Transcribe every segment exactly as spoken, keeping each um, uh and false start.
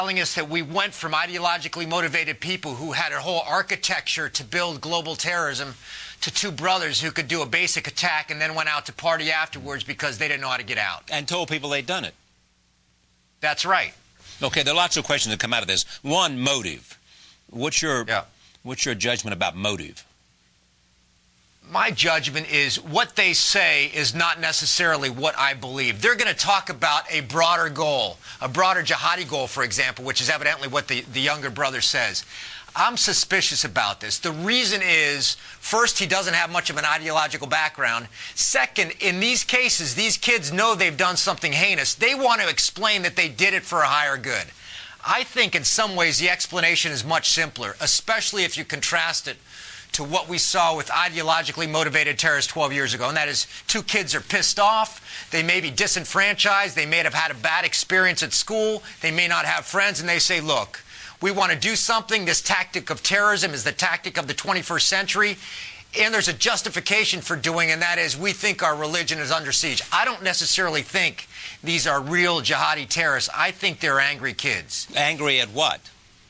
Telling us that we went from ideologically motivated people who had a whole architecture to build global terrorism to two brothers who could do a basic attack and then went out to party afterwards because they didn't know how to get out. And told people they'd done it. That's right. Okay, there are lots of questions that come out of this. One, motive. What's your, yeah. what's your judgment about motive? My judgment is what they say is not necessarily what I believe. They're going to talk about a broader goal, a broader jihadi goal, for example, which is evidently what the, the younger brother says. I'm suspicious about this. The reason is, first, he doesn't have much of an ideological background. Second, in these cases, these kids know they've done something heinous. They want to explain that they did it for a higher good. I think in some ways the explanation is much simpler, especially if you contrast it to what we saw with ideologically motivated terrorists twelve years ago, and that is two kids are pissed off, they may be disenfranchised, they may have had a bad experience at school, they may not have friends, and they say, look, we want to do something. This tactic of terrorism is the tactic of the twenty-first century, and there's a justification for doing it, and that is we think our religion is under siege. I don't necessarily think these are real jihadi terrorists. I think they're angry kids. Angry at what?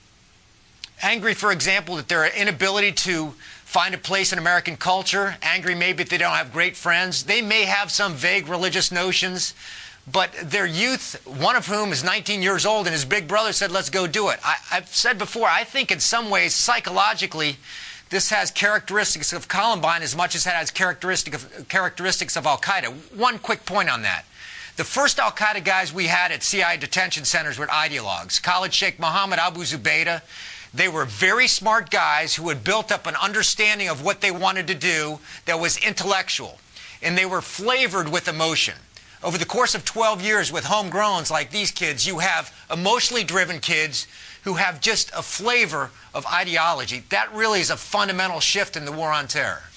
Angry, for example, that their inability to find a place in American culture. Angry maybe that they don't have great friends. They may have some vague religious notions, but their youth, one of whom is nineteen years old, and his big brother said, let's go do it. I, I've said before, I think in some ways, psychologically, this has characteristics of Columbine as much as it has characteristic of, characteristics of Al-Qaeda. One quick point on that. The first Al-Qaeda guys we had at C I A detention centers were ideologues. Khalid Sheikh Mohammed, Abu Zubaydah. They were very smart guys who had built up an understanding of what they wanted to do that was intellectual. And they were flavored with emotion. Over the course of twelve years with homegrowns like these kids, you have emotionally driven kids who have just a flavor of ideology. That really is a fundamental shift in the war on terror.